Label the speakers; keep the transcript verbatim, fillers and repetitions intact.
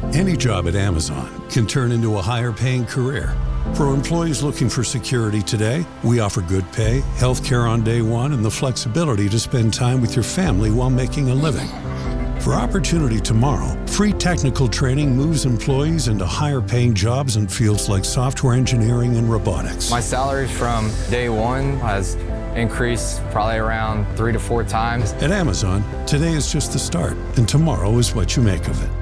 Speaker 1: Any job at Amazon can turn into a higher-paying career. For employees looking for security today, we offer good pay, health care on day one, and the flexibility to spend time with your family while making a living. For opportunity tomorrow, free technical training moves employees into higher-paying jobs in fields like software engineering and robotics.
Speaker 2: My salary from day one has increased probably around three to four times.
Speaker 1: At Amazon, today is just the start, and tomorrow is what you make of it.